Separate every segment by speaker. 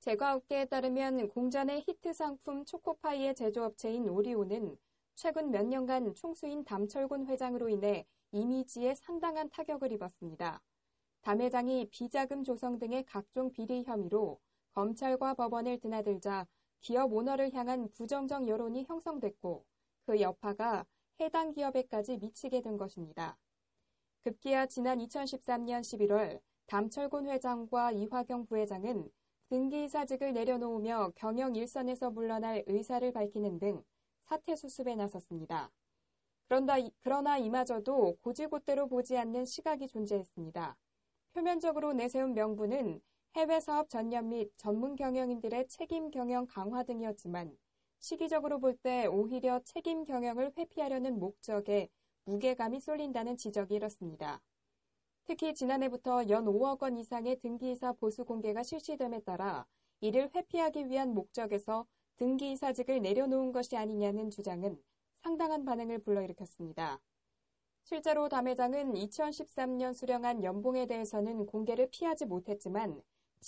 Speaker 1: 제과업계에 따르면 공전의 히트 상품 초코파이의 제조업체인 오리온은 최근 몇 년간 총수인 담철곤 회장으로 인해 이미지에 상당한 타격을 입었습니다. 담 회장이 비자금 조성 등의 각종 비리 혐의로 검찰과 법원을 드나들자 기업 오너를 향한 부정적 여론이 형성됐고 그 여파가 해당 기업에까지 미치게 된 것입니다. 급기야 지난 2013년 11월 담철곤 회장과 이화경 부회장은 등기이사직을 내려놓으며 경영 일선에서 물러날 의사를 밝히는 등 사퇴 수습에 나섰습니다. 그러나 이마저도 고지곳대로 보지 않는 시각이 존재했습니다. 표면적으로 내세운 명분은 해외 사업 전념 및 전문 경영인들의 책임 경영 강화 등이었지만 시기적으로 볼 때 오히려 책임 경영을 회피하려는 목적에 무게감이 쏠린다는 지적이 일었습니다. 특히 지난해부터 연 5억 원 이상의 등기이사 보수 공개가 실시됨에 따라 이를 회피하기 위한 목적에서 등기이사직을 내려놓은 것이 아니냐는 주장은 상당한 반응을 불러일으켰습니다. 실제로 담 회장은 2013년 수령한 연봉에 대해서는 공개를 피하지 못했지만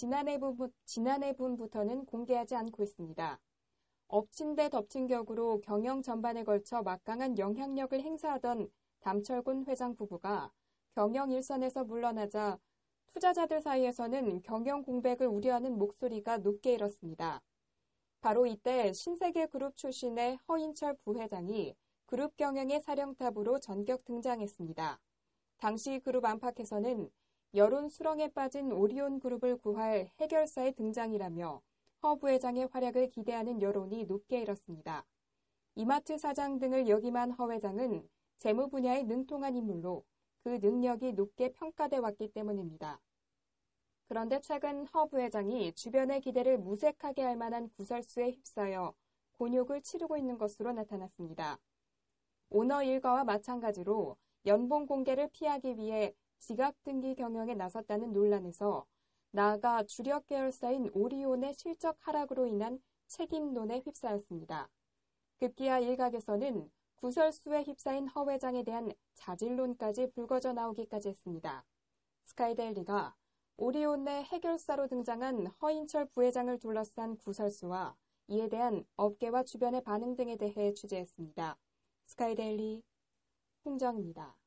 Speaker 1: 지난해분부터는 공개하지 않고 있습니다. 엎친 데 덮친 격으로 경영 전반에 걸쳐 막강한 영향력을 행사하던 담철곤 회장 부부가 경영 일선에서 물러나자 투자자들 사이에서는 경영 공백을 우려하는 목소리가 높게 일었습니다. 바로 이때 신세계그룹 출신의 허인철 부회장이 그룹 경영의 사령탑으로 전격 등장했습니다. 당시 그룹 안팎에서는 여론 수렁에 빠진 오리온 그룹을 구할 해결사의 등장이라며 허 부회장의 활약을 기대하는 여론이 높게 일었습니다. 이마트 사장 등을 역임한 허 회장은 재무 분야에 능통한 인물로 그 능력이 높게 평가돼 왔기 때문입니다. 그런데 최근 허 부회장이 주변의 기대를 무색하게 할 만한 구설수에 휩싸여 곤욕을 치르고 있는 것으로 나타났습니다. 오너 일가와 마찬가지로 연봉 공개를 피하기 위해 지각 등기 경영에 나섰다는 논란에서 나아가 주력 계열사인 오리온의 실적 하락으로 인한 책임론에 휩싸였습니다. 급기야 일각에서는 구설수에 휩싸인 허 회장에 대한 자질론까지 불거져 나오기까지 했습니다. 스카이데일리가 오리온 내 해결사로 등장한 허인철 부회장을 둘러싼 구설수와 이에 대한 업계와 주변의 반응 등에 대해 취재했습니다. 스카이데일리 홍정입니다.